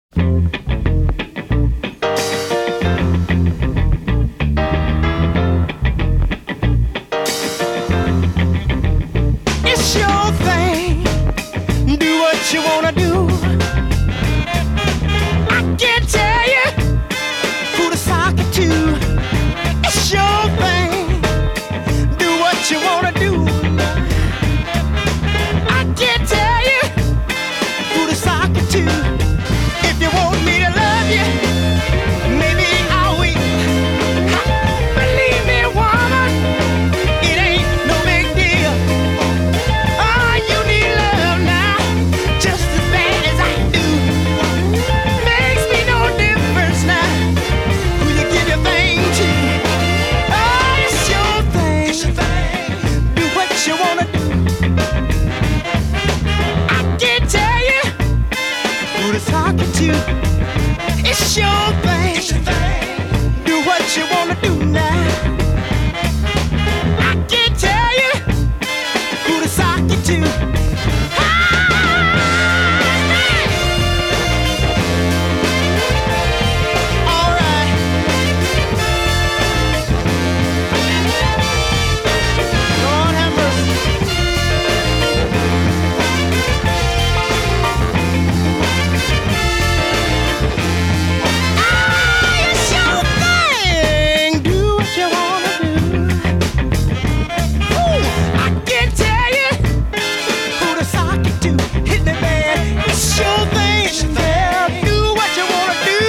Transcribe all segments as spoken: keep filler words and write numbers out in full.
It's your thing. Do what you wanna do. I can't tell you who to sock it to. It's your thing. Do what you wanna do. I can't tell you who to sock it to. If you want me to love you, maybe I'll wait. Believe me, woman, it ain't no big deal. Oh, you need love now, just as bad as I do. Makes me no difference now who you give your thing to. Oh, it's your thing. It's your thing. Do what you wanna do. I can't tell you who to talk it to. It's your thing. It's your thing. Do what you wanna do now. I can't tell you who to sock it to. All right. Lord have mercy. Ah, it's your thing. Do what you wanna do. Ooh, I can't tell you who to sock it to. Hit the bed. It's your thing. Yeah, do what you wanna do.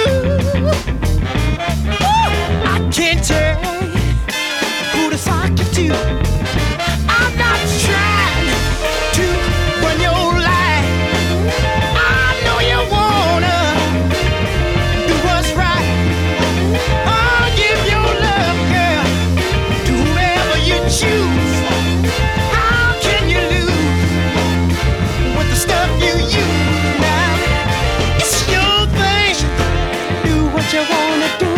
Ooh, I can't tell you who to sock it to. I'm not trying to run your life. I know you wanna do what's right. Oh, give your love, girl, to whoever you choose. How can you lose with the stuff you use now? It's your thing. Do what you wanna do.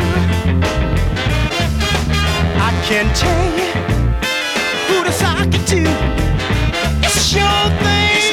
I can't tell you who to sock it to. It's your thing.